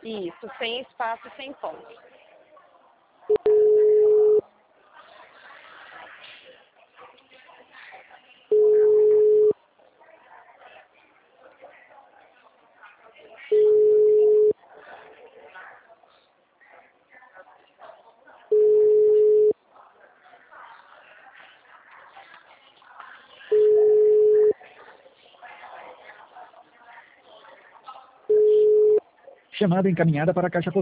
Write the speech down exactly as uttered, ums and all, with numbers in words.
Isso, sem espaço, sem ponto. Chamada encaminhada para a caixa postal.